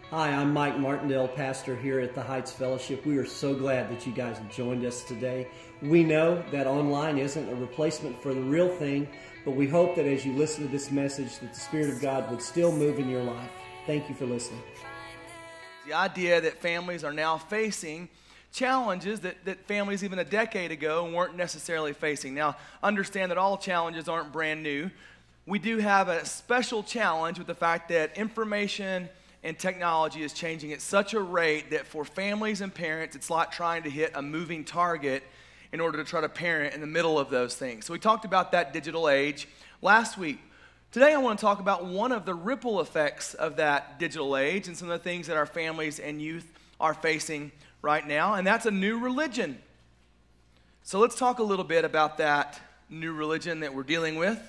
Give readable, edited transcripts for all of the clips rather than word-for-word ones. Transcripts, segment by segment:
Hi, I'm Mike Martindale, pastor here at the Heights Fellowship. We are so glad that you guys have joined us today. We know that online isn't a replacement for the real thing, but we hope that as you listen to this message that the Spirit of God would still move in your life. Thank you for listening. The idea that families are now facing challenges that families even a decade ago weren't necessarily facing. Now, understand that all challenges aren't brand new. We do have a special challenge with the fact that information and technology is changing at such a rate that for families and parents, it's like trying to hit a moving target in order to try to parent in the middle of those things. So we talked about that digital age last week. Today I want to talk about one of the ripple effects of that digital age and some of the things that our families and youth are facing right now, and that's a new religion. So let's talk a little bit about that new religion that we're dealing with.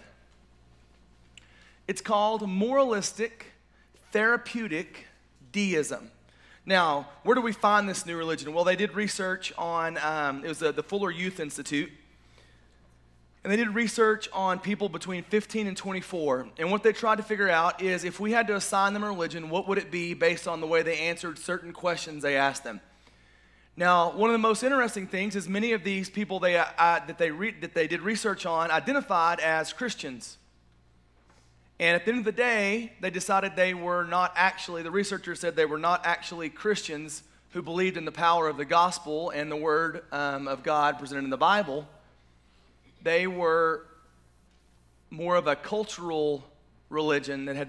It's called moralistic therapeutic deism. Now, where do we find this new religion? Well, they did research on, it was the Fuller Youth Institute, and they did research on people between 15 and 24. And what they tried to figure out is if we had to assign them a religion, what would it be based on the way they answered certain questions they asked them? Now, one of the most interesting things is many of these people that they did research on identified as Christians. And at the end of the day, they decided they were not actually, the researchers said they were not actually Christians who believed in the power of the gospel and the word of God presented in the Bible. They were more of a cultural religion that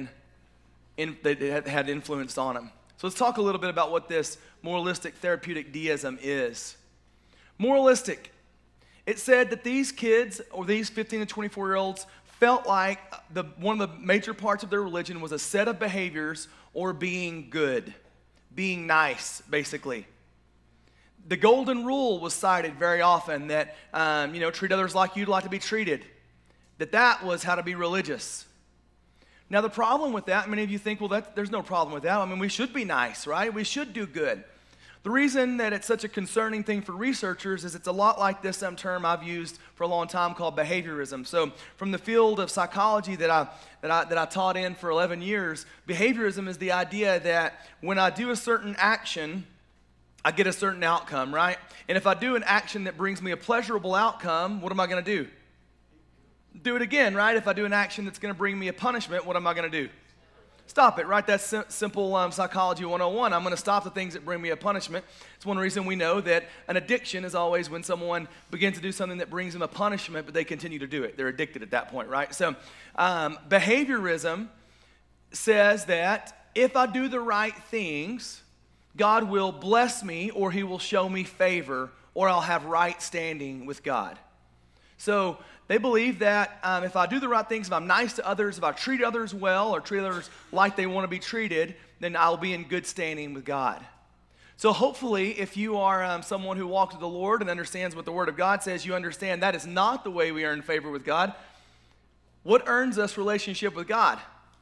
had influenced on them. So let's talk a little bit about what this moralistic therapeutic deism is. Moralistic. It said that these kids, or these 15 to 24-year-olds, felt like one of the major parts of their religion was a set of behaviors or being good, being nice, basically. The golden rule was cited very often that, treat others like you'd like to be treated, that was how to be religious. Now, the problem with that, many of you think, well, there's no problem with that. I mean, we should be nice, right? We should do good. The reason that it's such a concerning thing for researchers is it's a lot like this term I've used for a long time called behaviorism. So from the field of psychology that I taught in for 11 years, behaviorism is the idea that when I do a certain action, I get a certain outcome, right? And if I do an action that brings me a pleasurable outcome, what am I going to do? Do it again, right? If I do an action that's going to bring me a punishment, what am I going to do? Stop it, right? That's simple psychology 101. I'm going to stop the things that bring me a punishment. It's one reason we know that an addiction is always when someone begins to do something that brings them a punishment, but they continue to do it. They're addicted at that point, right? So behaviorism says that if I do the right things, God will bless me, or he will show me favor, or I'll have right standing with God. So they believe that if I do the right things, if I'm nice to others, if I treat others well or treat others like they want to be treated, then I'll be in good standing with God. So hopefully, if you are someone who walks with the Lord and understands what the Word of God says, you understand that is not the way we earn favor with God. What earns us relationship with God?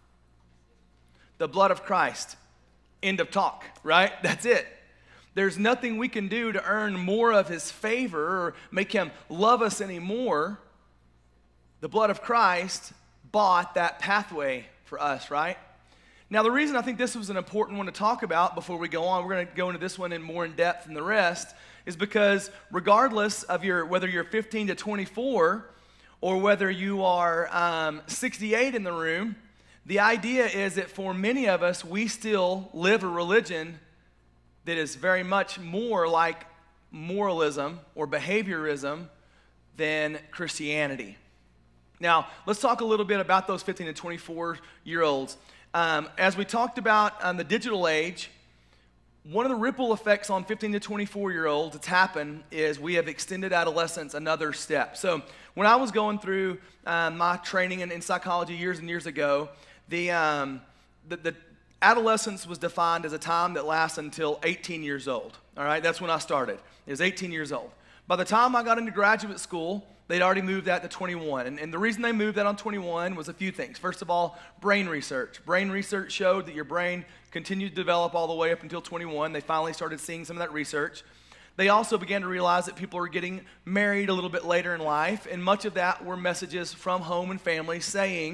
The blood of Christ. End of talk, right? That's it. There's nothing we can do to earn more of his favor or make him love us anymore. The blood of Christ bought that pathway for us, right? Now, the reason I think this was an important one to talk about before we go on, we're going to go into this one in more in depth than the rest, is because regardless of whether you're 15 to 24 or whether you are 68 in the room, the idea is that for many of us, we still live a religion that is very much more like moralism or behaviorism than Christianity. Now, let's talk a little bit about those 15 to 24-year-olds. As we talked about on the digital age, one of the ripple effects on 15 to 24-year-olds that's happened is we have extended adolescence another step. So when I was going through my training in psychology years and years ago, the adolescence was defined as a time that lasts until 18 years old. All right, that's when I started. It was 18 years old. By the time I got into graduate school, they'd already moved that to 21. And the reason they moved that on 21 was a few things. First of all, brain research. Brain research showed that your brain continued to develop all the way up until 21. They finally started seeing some of that research. They also began to realize that people were getting married a little bit later in life, and much of that were messages from home and family saying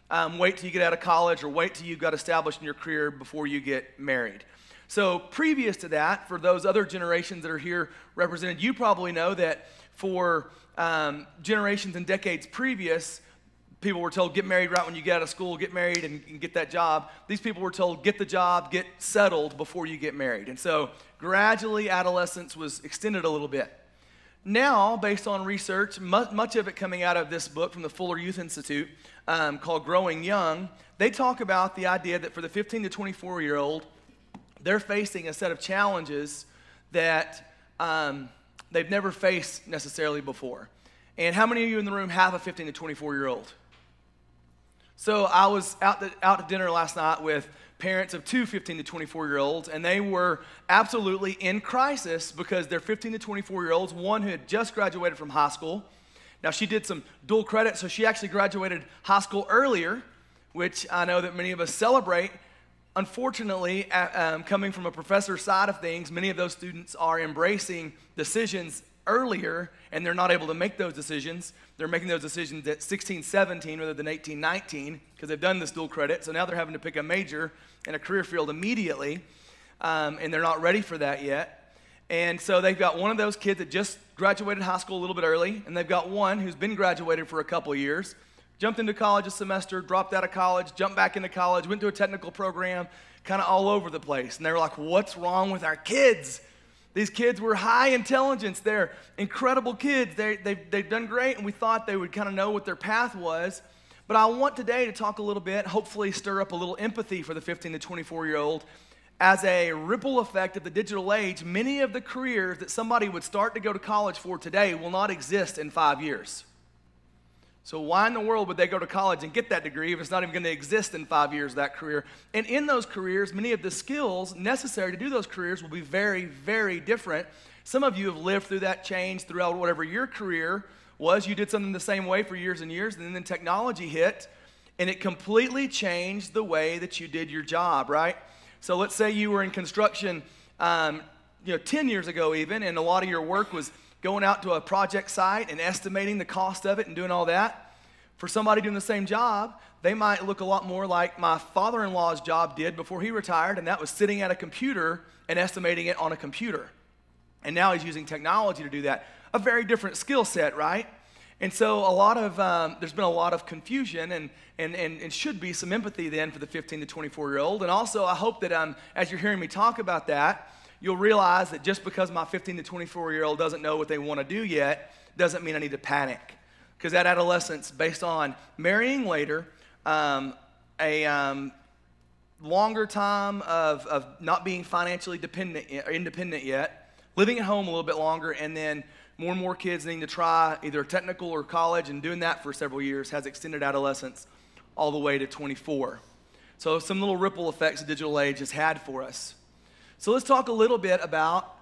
wait till you get out of college or wait till you got established in your career before you get married. So previous to that, for those other generations that are here represented, you probably know that for generations and decades previous, people were told, get married right when you get out of school, get married and get that job. These people were told, get the job, get settled before you get married. And so gradually adolescence was extended a little bit. Now, based on research, much of it coming out of this book from the Fuller Youth Institute called Growing Young, they talk about the idea that for the 15 to 24-year-old, they're facing a set of challenges that they've never faced necessarily before. And how many of you in the room have a 15 to 24-year-old? So I was out to dinner last night with parents of two 15 to 24-year-olds, and they were absolutely in crisis because they're 15 to 24-year-olds, one who had just graduated from high school. Now, she did some dual credit, so she actually graduated high school earlier, which I know that many of us celebrate. Unfortunately, coming from a professor's side of things, many of those students are embracing decisions earlier, and they're not able to make those decisions. They're making those decisions at 16, 17 rather than 18, 19 because they've done this dual credit. So now they're having to pick a major and a career field immediately, and they're not ready for that yet. And so they've got one of those kids that just graduated high school a little bit early, and they've got one who's been graduated for a couple of years, jumped into college a semester, dropped out of college, jumped back into college, went to a technical program, kind of all over the place. And they were like, what's wrong with our kids? These kids were high intelligence. They're incredible kids. They've done great, and we thought they would kind of know what their path was. But I want today to talk a little bit, hopefully stir up a little empathy for the 15 to 24-year-old. As a ripple effect of the digital age, many of the careers that somebody would start to go to college for today will not exist in 5 years. So why in the world would they go to college and get that degree if it's not even going to exist in 5 years, that career? And in those careers, many of the skills necessary to do those careers will be very, very different. Some of you have lived through that change throughout whatever your career was. You did something the same way for years and years, and then technology hit, and it completely changed the way that you did your job, right? So let's say you were in construction 10 years ago even, and a lot of your work was going out to a project site and estimating the cost of it and doing all that. For somebody doing the same job, they might look a lot more like my father-in-law's job did before he retired, and that was sitting at a computer and estimating it on a computer. And now he's using technology to do that. A very different skill set, right? And so there's been a lot of confusion and should be some empathy then for the 15 to 24-year-old. And also I hope that as you're hearing me talk about that, you'll realize that just because my 15 to 24-year-old doesn't know what they want to do yet doesn't mean I need to panic. Because that adolescence, based on marrying later, a longer time of not being financially independent yet, living at home a little bit longer, and then more and more kids needing to try either technical or college, and doing that for several years has extended adolescence all the way to 24. So some little ripple effects the digital age has had for us. So let's talk a little bit about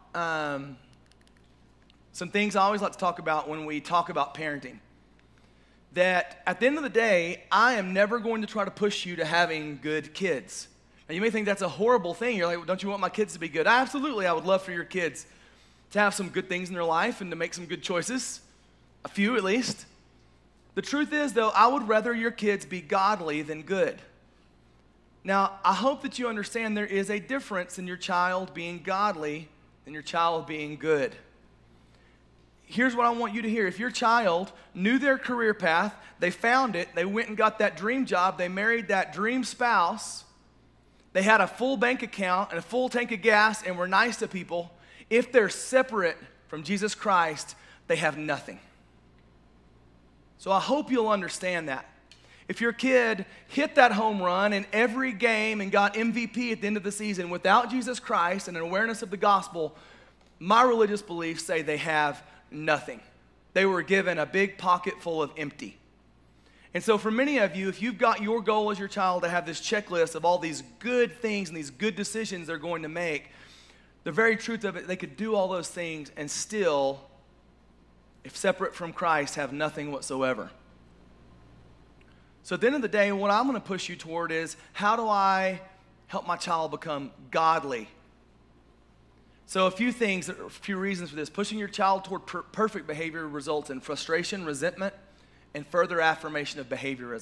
some things I always like to talk about when we talk about parenting. That at the end of the day, I am never going to try to push you to having good kids. Now you may think that's a horrible thing. You're like, well, don't you want my kids to be good? Absolutely, I would love for your kids to have some good things in their life and to make some good choices, a few at least. The truth is, though, I would rather your kids be godly than good. Now, I hope that you understand there is a difference in your child being godly and your child being good. Here's what I want you to hear. If your child knew their career path, they found it, they went and got that dream job, they married that dream spouse, they had a full bank account and a full tank of gas and were nice to people, if they're separate from Jesus Christ, they have nothing. So I hope you'll understand that. If your kid hit that home run in every game and got MVP at the end of the season without Jesus Christ and an awareness of the gospel, my religious beliefs say they have nothing. They were given a big pocket full of empty. And so for many of you, if you've got your goal as your child to have this checklist of all these good things and these good decisions they're going to make, the very truth of it, they could do all those things and still, if separate from Christ, have nothing whatsoever. So at the end of the day, what I'm going to push you toward is, how do I help my child become godly? So a few reasons for this. Pushing your child toward perfect behavior results in frustration, resentment, and further affirmation of behaviorism.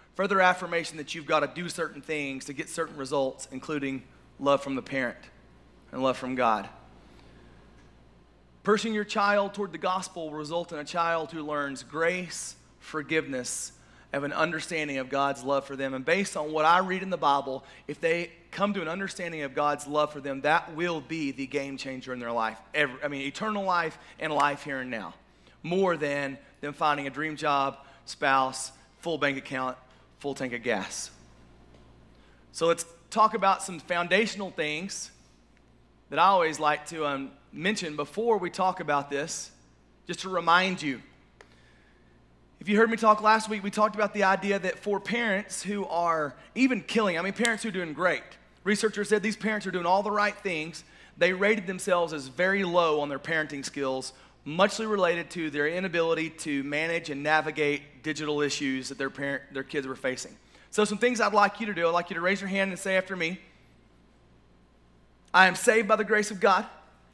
Further affirmation that you've got to do certain things to get certain results, including love from the parent and love from God. Pushing your child toward the gospel will result in a child who learns grace, forgiveness, and an understanding of God's love for them. And based on what I read in the Bible, if they come to an understanding of God's love for them, that will be the game changer in their life. Eternal life and life here and now. More than them finding a dream job, spouse, full bank account, full tank of gas. So let's talk about some foundational things that I always like to mention before we talk about this, just to remind you. If you heard me talk last week, we talked about the idea that for parents who are even killing, parents who are doing great. Researchers said these parents are doing all the right things. They rated themselves as very low on their parenting skills, muchly related to their inability to manage and navigate digital issues that their kids were facing. So some things I'd like you to do. I'd like you to raise your hand and say after me, I am saved by the grace of God.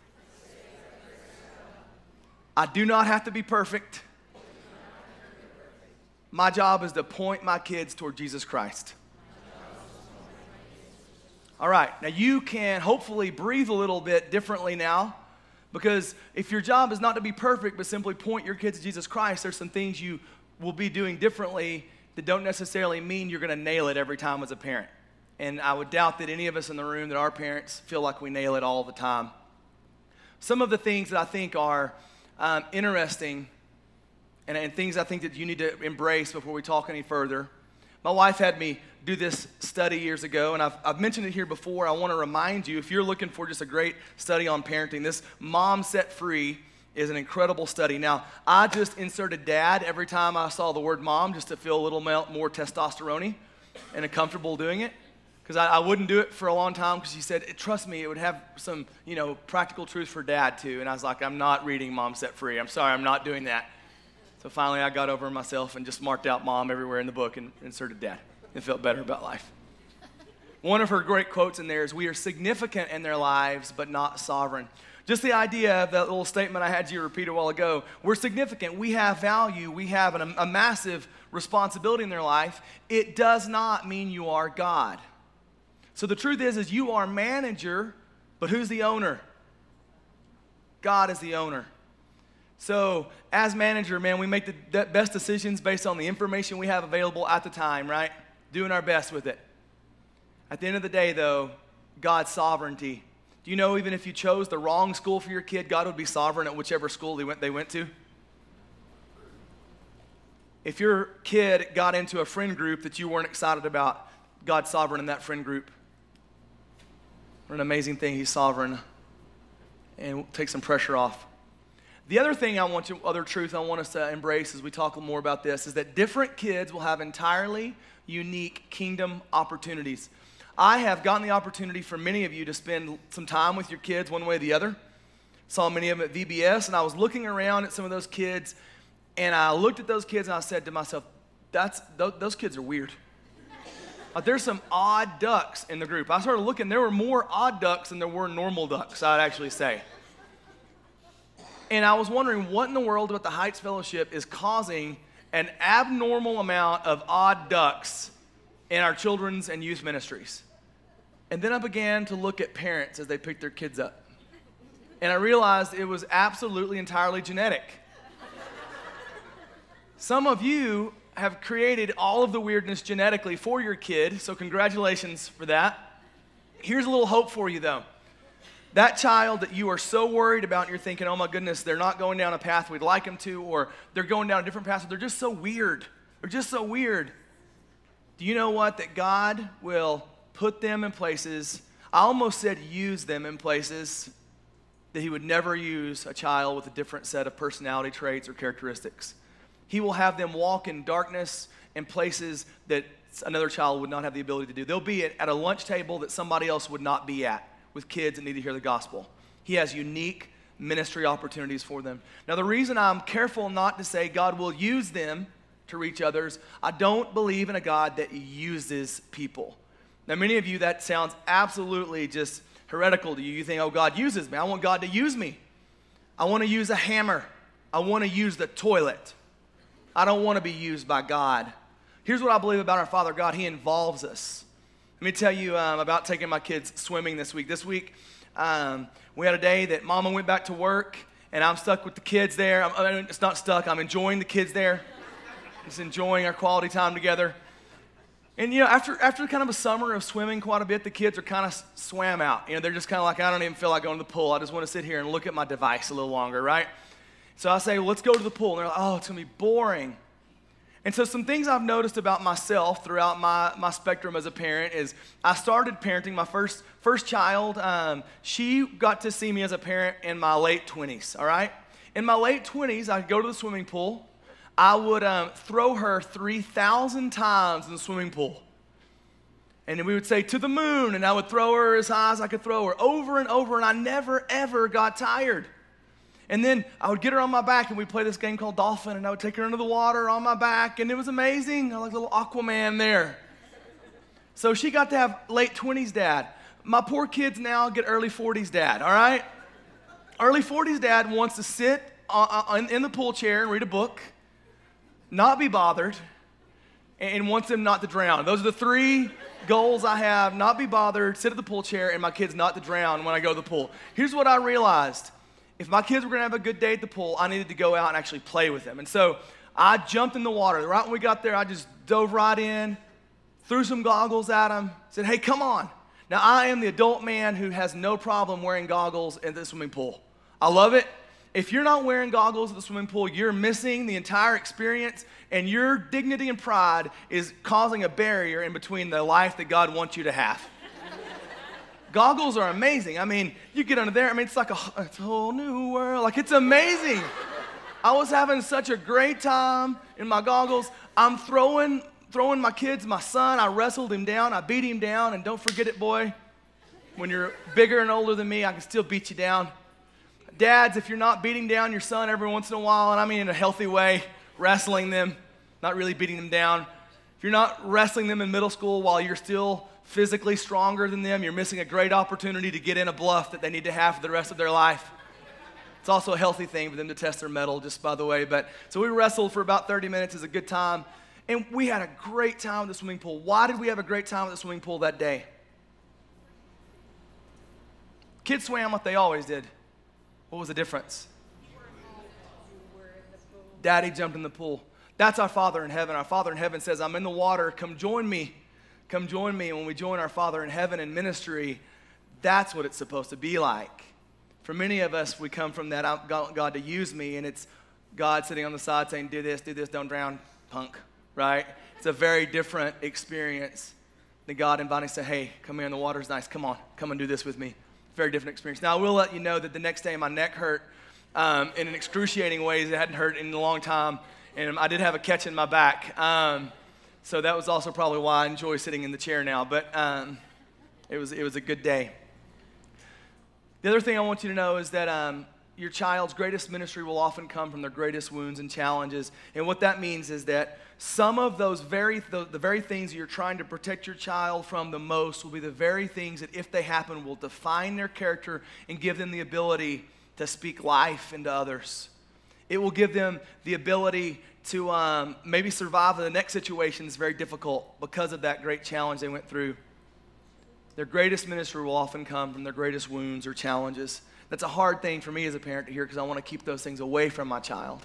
I do not have to be perfect. My job is to point my kids toward Jesus Christ. All right, now you can hopefully breathe a little bit differently now, because if your job is not to be perfect but simply point your kids to Jesus Christ, there's some things you will be doing differently that don't necessarily mean you're going to nail it every time as a parent. And I would doubt that any of us in the room that are parents feel like we nail it all the time. Some of the things that I think are interesting and things I think that you need to embrace before we talk any further. My wife had me do this study years ago, and I've mentioned it here before. I want to remind you, if you're looking for just a great study on parenting, this Mom Set Free is an incredible study. Now, I just inserted dad every time I saw the word mom just to feel a little more testosterone-y and comfortable doing it. Because I wouldn't do it for a long time because she said, trust me, it would have some, practical truth for dad too. And I was like, I'm not reading Mom Set Free. I'm sorry, I'm not doing that. So finally I got over myself and just marked out mom everywhere in the book and inserted dad and felt better about life. One of her great quotes in there is, we are significant in their lives, but not sovereign. Just the idea of that little statement I had you repeat a while ago. We're significant. We have value. We have a massive responsibility in their life. It does not mean you are God. So the truth is you are manager, but who's the owner? God is the owner. So as manager, man, we make the best decisions based on the information we have available at the time, right? Doing our best with it. At the end of the day, though, God's sovereignty. Do you know even if you chose the wrong school for your kid, God would be sovereign at whichever school they went to? If your kid got into a friend group that you weren't excited about, God's sovereign in that friend group. What an amazing thing, He's sovereign. And take some pressure off. The other thing other truth I want us to embrace as we talk more about this is that different kids will have entirely unique kingdom opportunities. I have gotten the opportunity for many of you to spend some time with your kids one way or the other. Saw many of them at VBS, and I was looking around at some of those kids, and I looked at those kids and I said to myself, those kids are weird. There's some odd ducks in the group. I started looking, there were more odd ducks than there were normal ducks, I'd actually say. And I was wondering what in the world about the Heights Fellowship is causing an abnormal amount of odd ducks in our children's and youth ministries. And then I began to look at parents as they picked their kids up. And I realized it was absolutely entirely genetic. Some of you have created all of the weirdness genetically for your kid, so congratulations for that. Here's a little hope for you, though. That child that you are so worried about and you're thinking, oh my goodness, they're not going down a path we'd like them to, or they're going down a different path, they're just so weird. They're just so weird. Do you know what? That God will put them in places, I almost said use them in places that He would never use a child with a different set of personality traits or characteristics. He will have them walk in darkness in places that another child would not have the ability to do. They'll be at a lunch table that somebody else would not be at with kids that need to hear the gospel. He has unique ministry opportunities for them. Now, the reason I'm careful not to say God will use them to reach others, I don't believe in a God that uses people. Now, many of you, that sounds absolutely just heretical to you. You think, oh, God uses me. I want God to use me. I want to use a hammer. I want to use the toilet. I don't want to be used by God. Here's what I believe about our Father God. He involves us. Let me tell you about taking my kids swimming this week. This week, we had a day that Mama went back to work, and I'm stuck with the kids there. It's not stuck. I'm enjoying the kids there. Just enjoying our quality time together. And, after kind of a summer of swimming quite a bit, the kids are kind of swam out. They're just kind of like, I don't even feel like going to the pool. I just want to sit here and look at my device a little longer, right? So I say, well, let's go to the pool. And they're like, oh, it's going to be boring. And so some things I've noticed about myself throughout my spectrum as a parent is I started parenting my first child. She got to see me as a parent in my late 20s, all right? In my late 20s, I'd go to the swimming pool. I would throw her 3,000 times in the swimming pool. And then we would say, to the moon, and I would throw her as high as I could throw her over and over, and I never, ever got tired. And then I would get her on my back, and we'd play this game called Dolphin, and I would take her into the water on my back, and it was amazing. I like little Aquaman there. So she got to have late 20s dad. My poor kids now get early 40s dad, all right? Early 40s dad wants to sit in the pool chair and read a book, not be bothered, and wants them not to drown. Those are the three goals I have: not be bothered, sit at the pool chair, and my kids not to drown when I go to the pool. Here's what I realized. If my kids were going to have a good day at the pool, I needed to go out and actually play with them. And so I jumped in the water. Right when we got there, I just dove right in, threw some goggles at them, said, hey, come on. Now, I am the adult man who has no problem wearing goggles in the swimming pool. I love it. If you're not wearing goggles at the swimming pool, you're missing the entire experience, and your dignity and pride is causing a barrier in between the life that God wants you to have. Goggles are amazing. I mean, you get under there, it's like it's a whole new world. Like, it's amazing. I was having such a great time in my goggles. I'm throwing my kids, my son, I wrestled him down, I beat him down, and don't forget it, boy. When you're bigger and older than me, I can still beat you down. Dads, if you're not beating down your son every once in a while, and I mean in a healthy way, wrestling them, not really beating them down. If you're not wrestling them in middle school while you're still physically stronger than them, you're missing a great opportunity to get in a bluff that they need to have for the rest of their life. It's also a healthy thing for them to test their mettle, just by the way. So we wrestled for about 30 minutes. It was a good time. And we had a great time at the swimming pool. Why did we have a great time at the swimming pool that day? Kids swam like they always did. What was the difference? Daddy jumped in the pool. That's our Father in heaven. Our Father in heaven says, I'm in the water. Come join me. Come join me. When we join our Father in heaven in ministry, that's what it's supposed to be like. For many of us, we come from that, I want God to use me, and it's God sitting on the side saying, do this, don't drown, punk, right? It's a very different experience than God inviting us to say, hey, come here, the water's nice, come on, come and do this with me. Very different experience. Now, I will let you know that the next day my neck hurt in an excruciating ways. It hadn't hurt in a long time, and I did have a catch in my back. So that was also probably why I enjoy sitting in the chair now, but it was a good day. The other thing I want you to know is that your child's greatest ministry will often come from their greatest wounds and challenges. And what that means is that some of those the very things that you're trying to protect your child from the most will be the very things that, if they happen, will define their character and give them the ability to speak life into others. It will give them the ability to maybe survive the next situation that's very difficult because of that great challenge they went through. Their greatest ministry will often come from their greatest wounds or challenges. That's a hard thing for me as a parent to hear because I want to keep those things away from my child.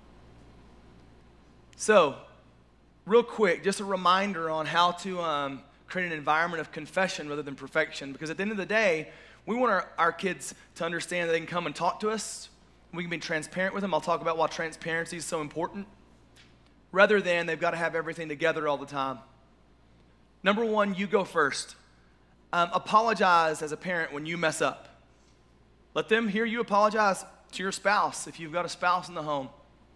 So, real quick, just a reminder on how to create an environment of confession rather than perfection, because at the end of the day, we want our kids to understand that they can come and talk to us. We can be transparent with them. I'll talk about why transparency is so important, rather than they've got to have everything together all the time. Number one, you go first. Apologize as a parent when you mess up. Let them hear you apologize to your spouse if you've got a spouse in the home.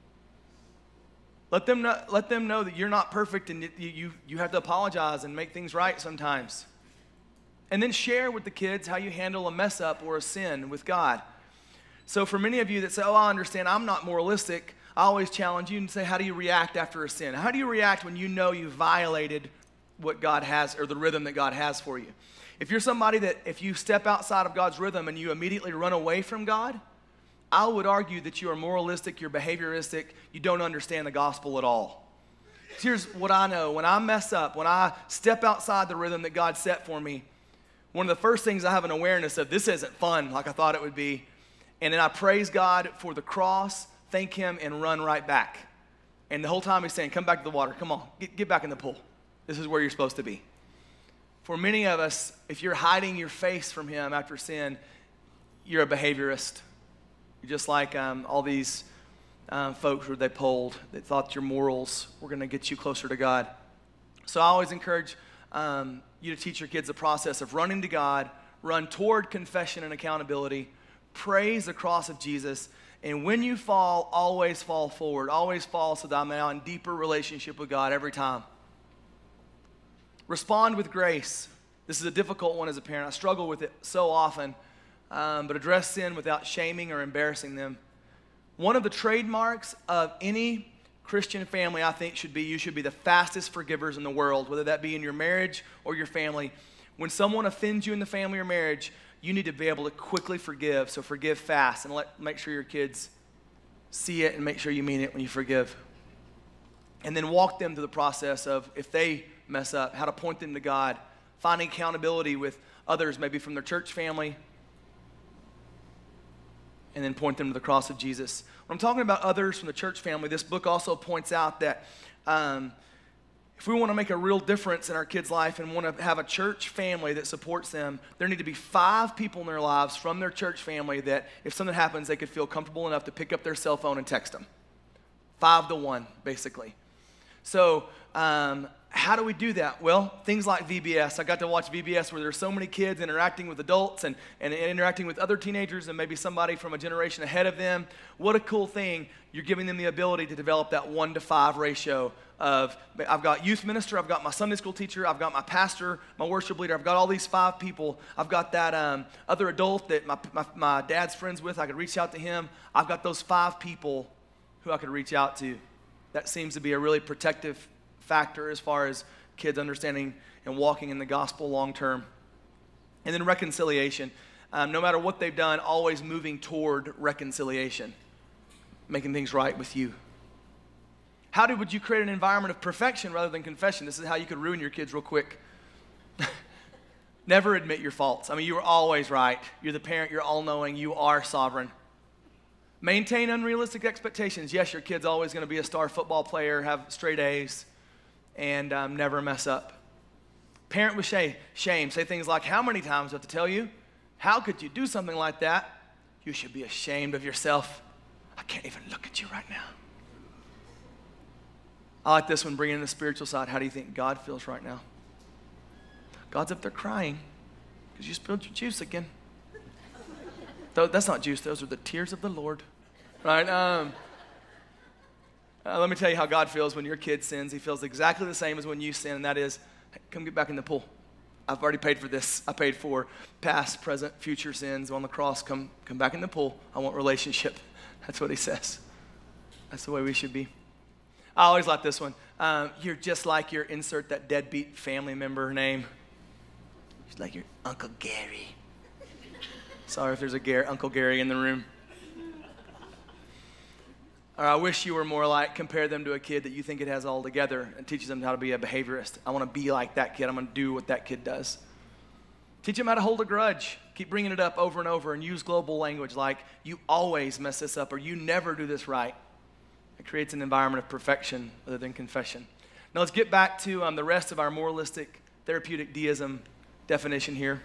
Let them know that you're not perfect and you have to apologize and make things right sometimes. And then share with the kids how you handle a mess up or a sin with God. So for many of you that say, oh, I understand, I'm not moralistic, I always challenge you and say, how do you react after a sin? How do you react when you know you violated what God has, or the rhythm that God has for you? If you're somebody that, if you step outside of God's rhythm and you immediately run away from God, I would argue that you are moralistic, you're behavioristic, you don't understand the gospel at all. Here's what I know. When I mess up, when I step outside the rhythm that God set for me, one of the first things I have an awareness of, this isn't fun like I thought it would be. And then I praise God for the cross, thank him, and run right back. And the whole time he's saying, come back to the water. Come on, get back in the pool. This is where you're supposed to be. For many of us, if you're hiding your face from him after sin, you're a behaviorist. You're just like all these folks who they polled that thought your morals were going to get you closer to God. So I always encourage you to teach your kids the process of running to God, run toward confession and accountability, praise the cross of Jesus, and when you fall, always fall forward. Always fall so that I'm now in deeper relationship with God every time. Respond with grace. This is a difficult one as a parent. I struggle with it so often, but address sin without shaming or embarrassing them. One of the trademarks of any Christian family, I think, should be you should be the fastest forgivers in the world, whether that be in your marriage or your family. When someone offends you in the family or marriage, you need to be able to quickly forgive. So forgive fast and make sure your kids see it and make sure you mean it when you forgive. And then walk them through the process of, if they mess up, how to point them to God, finding accountability with others, maybe from their church family, and then point them to the cross of Jesus. When I'm talking about others from the church family, this book also points out that if we want to make a real difference in our kids' life and want to have a church family that supports them, there need to be 5 people in their lives from their church family that if something happens, they could feel comfortable enough to pick up their cell phone and text them. 5 to 1, basically. So how do we do that? Well, things like VBS. I got to watch VBS where there's so many kids interacting with adults and interacting with other teenagers and maybe somebody from a generation ahead of them. What a cool thing. You're giving them the ability to develop that 1-to-5 ratio of, I've got youth minister, I've got my Sunday school teacher, I've got my pastor, my worship leader, I've got all these 5 people. I've got that other adult that my dad's friends with, I could reach out to him. I've got those 5 people who I could reach out to. That seems to be a really protective factor as far as kids understanding and walking in the gospel long term. And then reconciliation. No matter what they've done, always moving toward reconciliation, making things right with you. How would you create an environment of perfection rather than confession? This is how you could ruin your kids real quick. Never admit your faults. I mean, you were always right. You're the parent, you're all-knowing, you are sovereign. Maintain unrealistic expectations. Yes, your kid's always going to be a star football player, have straight A's, and never mess up. Parent with shame. Say things like, how many times do I have to tell you? How could you do something like that? You should be ashamed of yourself. I can't even look at you right now. I like this one, bringing in the spiritual side. How do you think God feels right now? God's up there crying because you spilled your juice again. That's not juice. Those are the tears of the Lord. Right? Let me tell you how God feels when your kid sins. He feels exactly the same as when you sin, and that is, hey, come get back in the pool. I've already paid for this. I paid for past, present, future sins on the cross. Come back in the pool. I want relationship. That's what he says. That's the way we should be. I always like this one. You're just like your insert that deadbeat family member name. Just like your Uncle Gary. Sorry if there's a Uncle Gary in the room. Or I wish you were more like, compare them to a kid that you think it has all together and teaches them how to be a behaviorist. I want to be like that kid. I'm going to do what that kid does. Teach them how to hold a grudge. Keep bringing it up over and over and use global language like, you always mess this up or you never do this right. It creates an environment of perfection rather than confession. Now let's get back to the rest of our moralistic therapeutic deism definition here.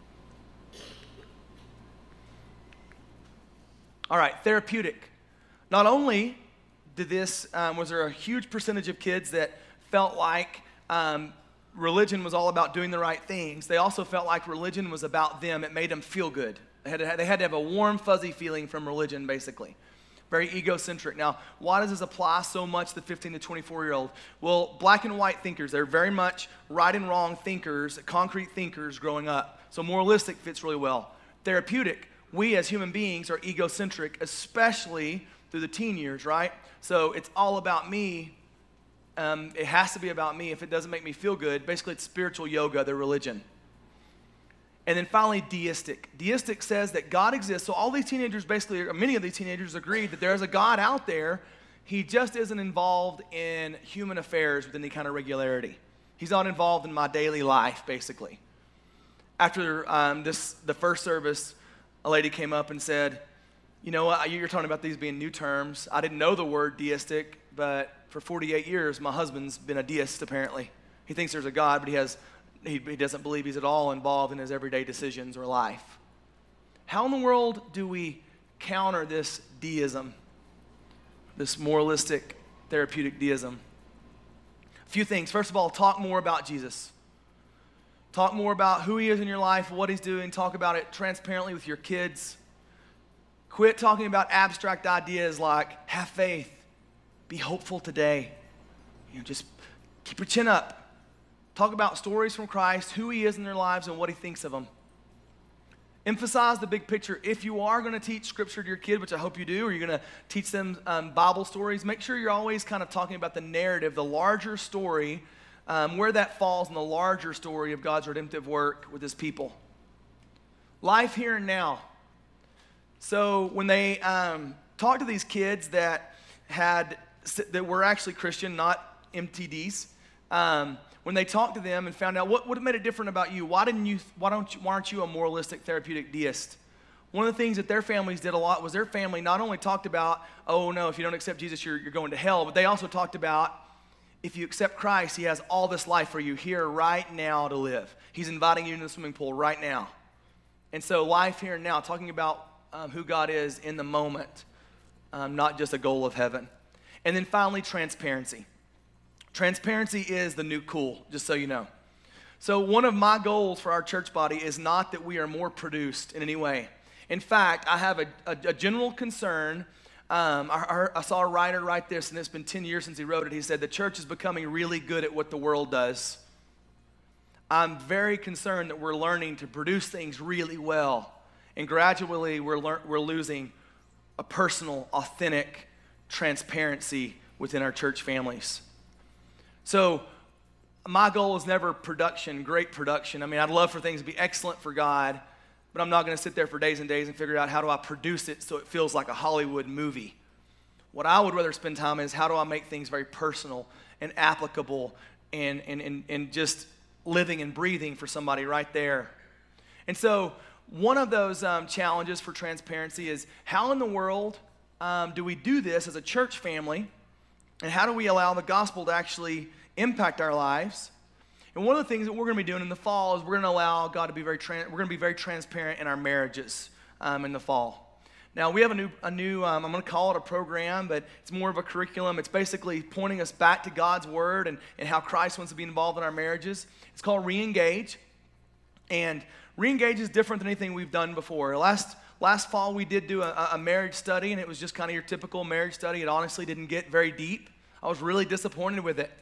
All right, therapeutic. Not only was there a huge percentage of kids that felt like religion was all about doing the right things, they also felt like religion was about them. It made them feel good. They had to have a warm, fuzzy feeling from religion, basically. Very egocentric. Now, why does this apply so much to the 15 to 24-year-old? Well, black and white thinkers, they're very much right and wrong thinkers, concrete thinkers growing up. So moralistic fits really well. Therapeutic, we as human beings are egocentric, especially through the teen years, right? So it's all about me. It has to be about me. If it doesn't make me feel good, basically it's spiritual yoga, their religion. And then finally, deistic. Deistic says that God exists. So all these teenagers basically, or many of these teenagers agree that there is a God out there. he just isn't involved in human affairs with any kind of regularity. He's not involved in my daily life, basically. After the first service, a lady came up and said, you know what, you're talking about these being new terms. I didn't know the word deistic, but for 48 years, my husband's been a deist, apparently. He thinks there's a God, but he doesn't believe he's at all involved in his everyday decisions or life. How in the world do we counter this deism, this moralistic, therapeutic deism? A few things. First of all, talk more about Jesus. Talk more about who he is in your life, what he's doing. Talk about it transparently with your kids. Quit talking about abstract ideas like have faith, be hopeful today. Just keep your chin up. Talk about stories from Christ, who he is in their lives, and what he thinks of them. Emphasize the big picture. If you are going to teach Scripture to your kid, which I hope you do, or you're going to teach them Bible stories, make sure you're always kind of talking about the narrative, the larger story, where that falls in the larger story of God's redemptive work with his people. Life here and now. So when they talked to these kids that were actually Christian, not MTDs, when they talked to them and found out what made it different about you, why aren't you a moralistic therapeutic deist? One of the things that their families did a lot was their family not only talked about, oh no, if you don't accept Jesus, you're going to hell, but they also talked about, if you accept Christ, he has all this life for you here right now to live. He's inviting you into the swimming pool right now. And so life here and now, talking about who God is in the moment, not just a goal of heaven. And then finally, transparency. Transparency is the new cool, just so you know. So one of my goals for our church body is not that we are more produced in any way. In fact, I have a general concern. I saw a writer write this, and it's been 10 years since he wrote it. He said, the church is becoming really good at what the world does. I'm very concerned that we're learning to produce things really well, and gradually we're losing a personal, authentic transparency within our church families. So my goal is never production, great production. I mean, I'd love for things to be excellent for God, but I'm not going to sit there for days and days and figure out how do I produce it so it feels like a Hollywood movie. What I would rather spend time is how do I make things very personal and applicable and just living and breathing for somebody right there. And so one of those challenges for transparency is how in the world do we do this as a church family, and how do we allow the gospel to actually impact our lives? And one of the things that we're going to be doing in the fall is we're going to allow God to be we're going to be very transparent in our marriages in the fall. Now we have a new I'm going to call it a program, but it's more of a curriculum. It's basically pointing us back to God's word and how Christ wants to be involved in our marriages. It's called Re-Engage, and Re-Engage is different than anything we've done before. Last fall we did do a marriage study, and it was just kind of your typical marriage study. It honestly didn't get very deep. I was really disappointed with it.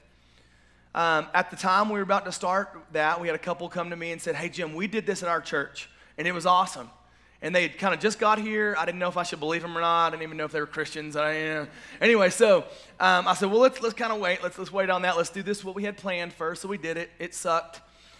At the time we were about to start that, we had a couple come to me and said, hey, Jim, we did this at our church, and it was awesome. And they had kind of just got here. I didn't know if I should believe them or not. I didn't even know if they were Christians. Anyway, so I said, well, let's kind of wait. Let's wait on that. Let's do this what we had planned first. So we did it. It sucked.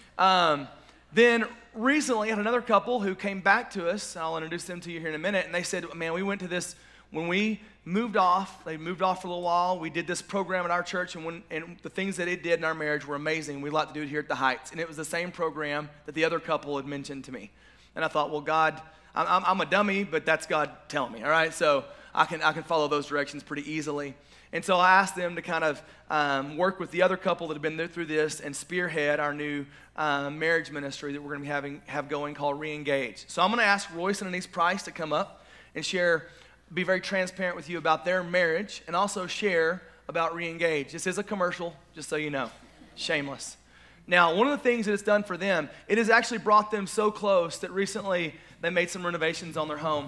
Then recently, I had another couple who came back to us. I'll introduce them to you here in a minute. And they said, man, we went to this when we moved off. They moved off for a little while. We did this program at our church, and the things that it did in our marriage were amazing. We'd like to do it here at the Heights. And it was the same program that the other couple had mentioned to me. And I thought, well, God, I'm a dummy, but that's God telling me, all right? So I can follow those directions pretty easily. And so I asked them to kind of work with the other couple that had been through this and spearhead our new marriage ministry that we're going to be have going called Re-Engage. So I'm going to ask Royce and Anise Price to come up and be very transparent with you about their marriage and also share about Re-Engage. This is a commercial, just so you know. Shameless. Now, one of the things that it's done for them, it has actually brought them so close that recently they made some renovations on their home.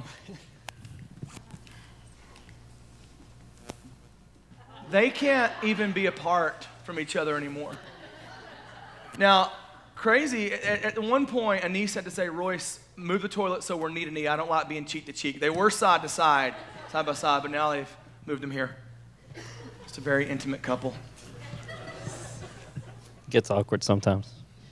They can't even be apart from each other anymore. Now, crazy, at one point, Anise had to say, Royce, move the toilet so we're knee to knee. I don't like being cheek to cheek. They were side to side, side by side, but now they've moved them here. It's a very intimate couple. Gets awkward sometimes.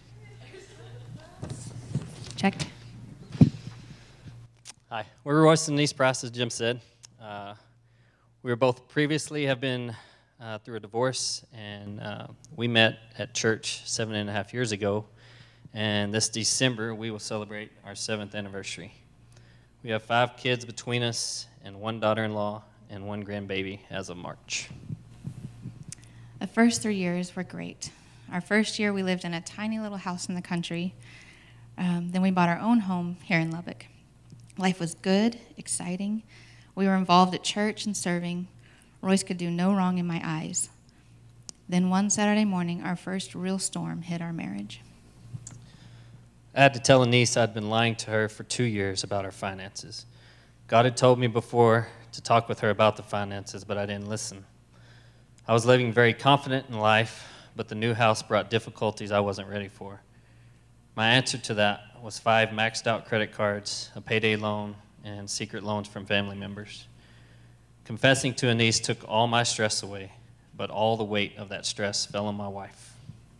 Check. Hi, we're Royce and Anise Price, as Jim said. We were both previously have been through a divorce, and we met at church 7.5 years ago. And this December, we will celebrate our 7th anniversary. We have 5 kids between us, and 1 daughter-in-law, and 1 grandbaby as of March. The first 3 years were great. Our first year, we lived in a tiny little house in the country. Then we bought our own home here in Lubbock. Life was good, exciting. We were involved at church and serving. Royce could do no wrong in my eyes. Then one Saturday morning, our first real storm hit our marriage. I had to tell Anise I'd been lying to her for 2 years about our finances. God had told me before to talk with her about the finances, but I didn't listen. I was living very confident in life, but the new house brought difficulties I wasn't ready for. My answer to that was 5 maxed out credit cards, a payday loan, and secret loans from family members. Confessing to Anise took all my stress away, but all the weight of that stress fell on my wife.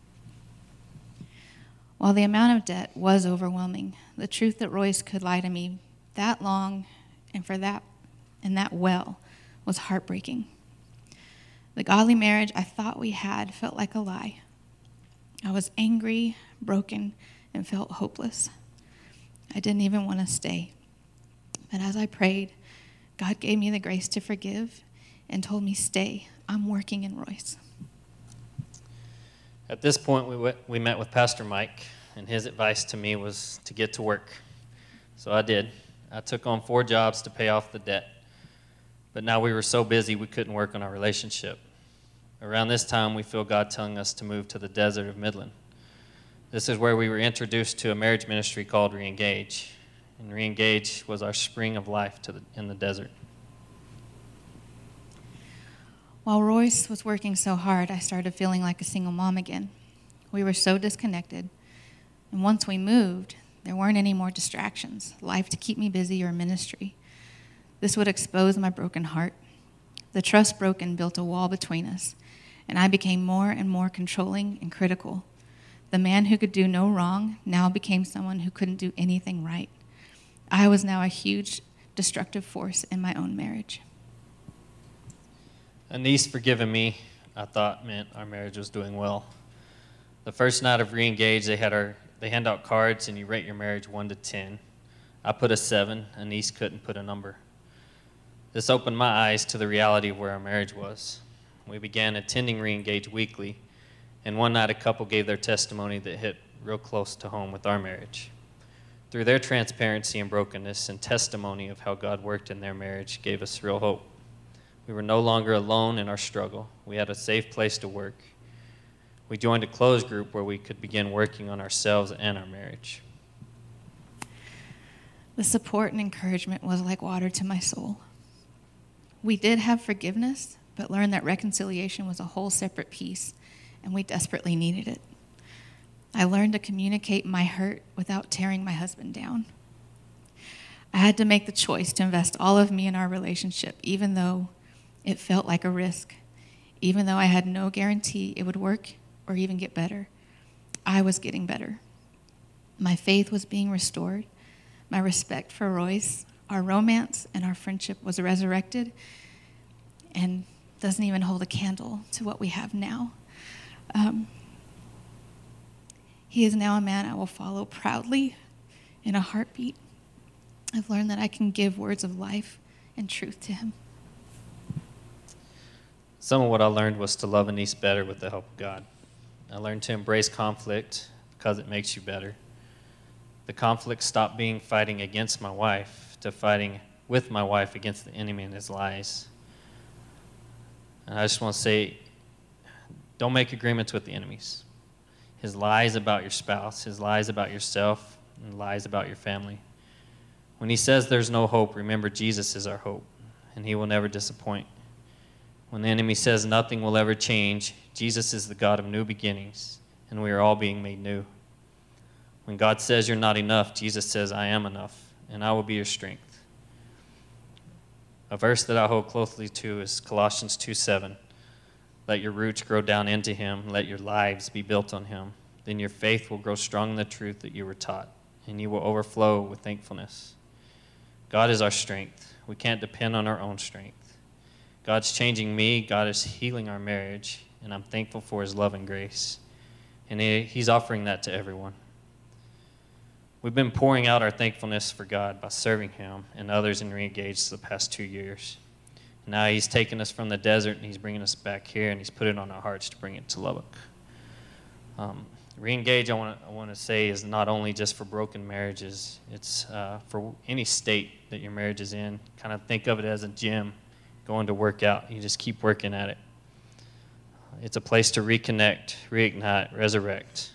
While the amount of debt was overwhelming, the truth that Royce could lie to me that long and for that and that well was heartbreaking. The godly marriage I thought we had felt like a lie. I was angry, broken, and felt hopeless. I didn't even want to stay. But as I prayed, God gave me the grace to forgive and told me, stay. I'm working in Royce. At this point, we met with Pastor Mike, and his advice to me was to get to work. So I did. I took on 4 jobs to pay off the debt. But now we were so busy we couldn't work on our relationship. Around this time, we feel God telling us to move to the desert of Midland. This is where we were introduced to a marriage ministry called Reengage. And Reengage was our spring of life in the desert. While Royce was working so hard, I started feeling like a single mom again. We were so disconnected. And once we moved, there weren't any more distractions, life to keep me busy or ministry. This would expose my broken heart. The trust broken built a wall between us, and I became more and more controlling and critical. The man who could do no wrong now became someone who couldn't do anything right. I was now a huge destructive force in my own marriage. Anise forgiving me, I thought, meant our marriage was doing well. The first night of Reengage, they hand out cards and you rate your marriage 1 to 10. I put a 7. Anise couldn't put a number. This opened my eyes to the reality of where our marriage was. We began attending Reengage weekly, and one night a couple gave their testimony that hit real close to home with our marriage. Through their transparency and brokenness and testimony of how God worked in their marriage gave us real hope. We were no longer alone in our struggle. We had a safe place to work. We joined a closed group where we could begin working on ourselves and our marriage. The support and encouragement was like water to my soul. We did have forgiveness, but learned that reconciliation was a whole separate piece, and we desperately needed it. I learned to communicate my hurt without tearing my husband down. I had to make the choice to invest all of me in our relationship, even though it felt like a risk, even though I had no guarantee it would work or even get better. I was getting better. My faith was being restored. My respect for Royce, our romance, and our friendship was resurrected and doesn't even hold a candle to what we have now. He is now a man I will follow proudly in a heartbeat. I've learned that I can give words of life and truth to him. Some of what I learned was to love Anise better with the help of God. I learned to embrace conflict because it makes you better. The conflict stopped being fighting against my wife to fighting with my wife against the enemy and his lies. And I just want to say, don't make agreements with the enemies. His lies about your spouse, his lies about yourself, and lies about your family. When he says there's no hope, remember Jesus is our hope, and he will never disappoint. When the enemy says nothing will ever change, Jesus is the God of new beginnings, and we are all being made new. When God says you're not enough, Jesus says, I am enough, and I will be your strength. A verse that I hold closely to is Colossians 2:7. Let your roots grow down into him. Let your lives be built on him. Then your faith will grow strong in the truth that you were taught, and you will overflow with thankfulness. God is our strength. We can't depend on our own strength. God's changing me. God is healing our marriage, and I'm thankful for his love and grace. And he's offering that to everyone. We've been pouring out our thankfulness for God by serving him and others in Reengage the past 2 years. Now he's taken us from the desert and he's bringing us back here, and he's put it on our hearts to bring it to Lubbock. Reengage, I want to say, is not only just for broken marriages. It's for any state that your marriage is in. Kind of think of it as a gym, going to work out. You just keep working at it. It's a place to reconnect, reignite, resurrect.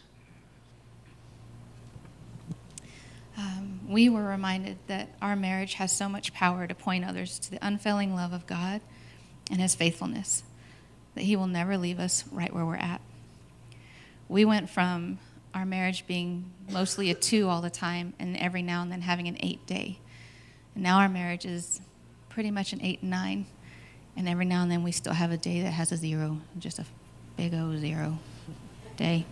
We were reminded that our marriage has so much power to point others to the unfailing love of God and his faithfulness, that he will never leave us right where we're at. We went from our marriage being mostly a 2 all the time and every now and then having an 8-day. And now our marriage is pretty much an 8 and 9. And every now and then we still have a day that has a 0, just a big O 0 day.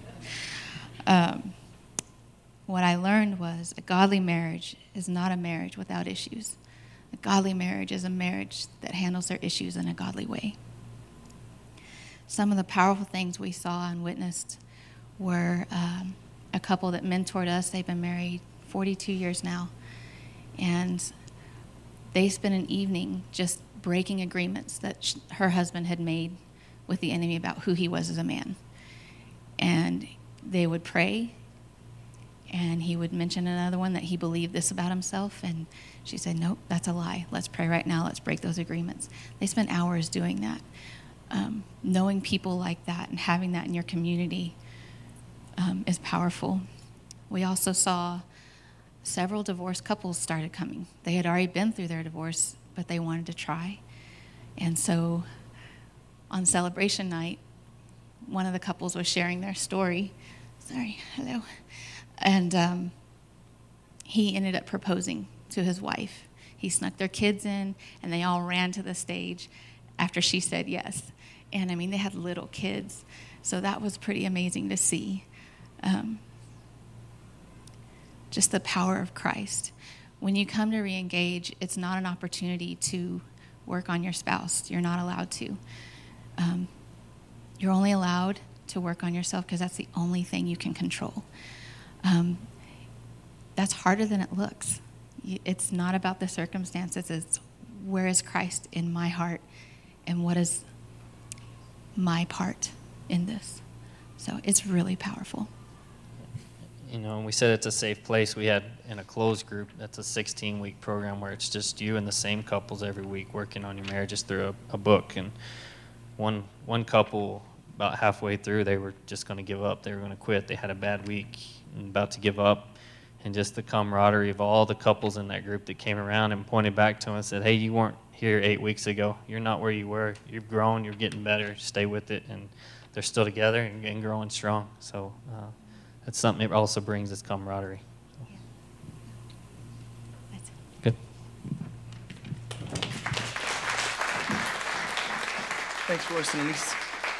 What I learned was a godly marriage is not a marriage without issues. A godly marriage is a marriage that handles their issues in a godly way. Some of the powerful things we saw and witnessed were a couple that mentored us. They've been married 42 years now. And they spent an evening just breaking agreements that her husband had made with the enemy about who he was as a man. And they would pray, and he would mention another one that he believed this about himself, and she said, nope, that's a lie. Let's pray right now. Let's break those agreements. They spent hours doing that. Knowing people like that and having that in your community is powerful. We also saw several divorced couples started coming. They had already been through their divorce, but they wanted to try. And so on celebration night, one of the couples was sharing their story. Hello. And he ended up proposing to his wife. He snuck their kids in, and they all ran to the stage after she said yes. And I mean, they had little kids, so that was pretty amazing to see. Just the power of Christ. When you come to Reengage, it's not an opportunity to work on your spouse. You're not allowed to. You're only allowed to work on yourself because that's the only thing you can control. That's harder than it looks. It's not about the circumstances. It's where is Christ in my heart, and what is my part in this? So it's really powerful. You know, and we said it's a safe place. We had in a closed group, that's a 16-week program where it's just you and the same couples every week working on your marriages through a book. And one couple, about halfway through, they were just going to give up. They were going to quit. They had a bad week and about to give up. And just the camaraderie of all the couples in that group that came around and pointed back to him and said, hey, you weren't here 8 weeks ago. You're not where you were. You've grown. You're getting better. Stay with it. And they're still together and growing strong. So that's something that also brings this camaraderie. So. Yeah. Good. Thanks, Royce and Elise.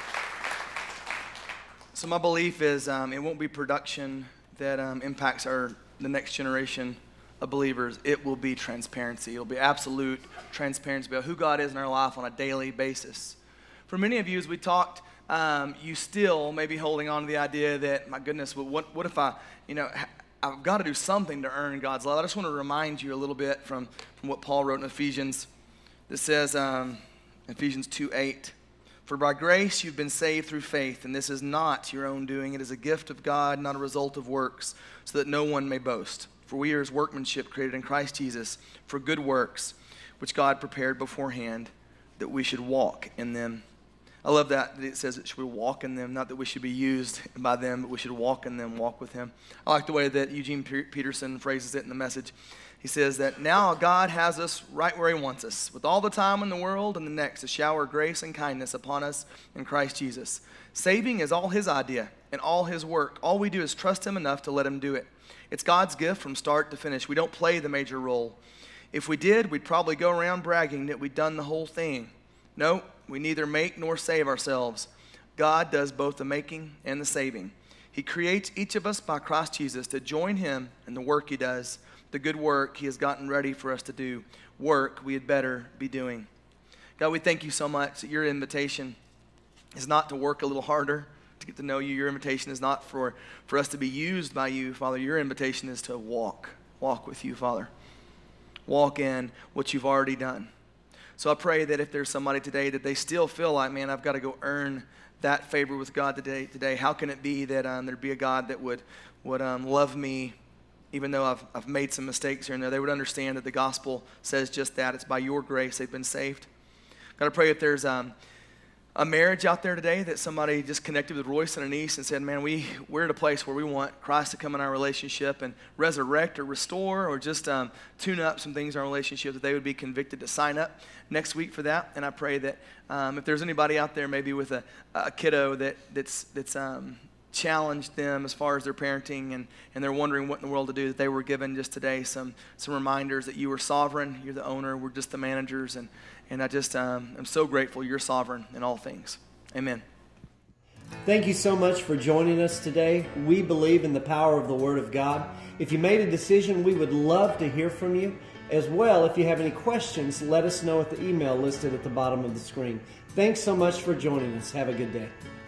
So my belief is it won't be production that impacts the next generation of believers. It will be transparency. It'll be absolute transparency about who God is in our life on a daily basis. For many of you, as we talked, you still may be holding on to the idea that, my goodness, what if I've got to do something to earn God's love. I just want to remind you a little bit from what Paul wrote in Ephesians. That says, Ephesians 2:8, for by grace you've been saved through faith, and this is not your own doing. It is a gift of God, not a result of works, so that no one may boast. For we are his workmanship, created in Christ Jesus, for good works, which God prepared beforehand, that we should walk in them. I love that it says that we walk in them, not that we should be used by them, but we should walk in them, walk with him. I like the way that Eugene Peterson phrases it in the Message. He says that now God has us right where he wants us, with all the time in the world and the next to shower grace and kindness upon us in Christ Jesus. Saving is all his idea and all his work. All we do is trust him enough to let him do it. It's God's gift from start to finish. We don't play the major role. If we did, we'd probably go around bragging that we'd done the whole thing. No, we neither make nor save ourselves. God does both the making and the saving. He creates each of us by Christ Jesus to join him in the work he does, the good work he has gotten ready for us to do, work we had better be doing. God, we thank you so much that your invitation is not to work a little harder to get to know you. Your invitation is not for us to be used by you, Father. Your invitation is to walk with you, Father. Walk in what you've already done. So I pray that if there's somebody today that they still feel like, man, I've got to go earn that favor with God today, how can it be that there'd be a God that would love me even though I've made some mistakes here and there? They would understand that the gospel says just that. It's by your grace they've been saved. God, I pray if there's a marriage out there today that somebody just connected with Royce and Anise and said, man, we're at a place where we want Christ to come in our relationship and resurrect or restore or just tune up some things in our relationship, that they would be convicted to sign up next week for that. And I pray that if there's anybody out there maybe with a kiddo that's challenged them as far as their parenting and they're wondering what in the world to do, that they were given just today some reminders that you are sovereign, you're the owner, we're just the managers, and I just am so grateful you're sovereign in all things. Amen. Thank you so much for joining us today. We believe in the power of the Word of God. If you made a decision, we would love to hear from you. As well, if you have any questions, let us know at the email listed at the bottom of the screen. Thanks so much for joining us. Have a good day.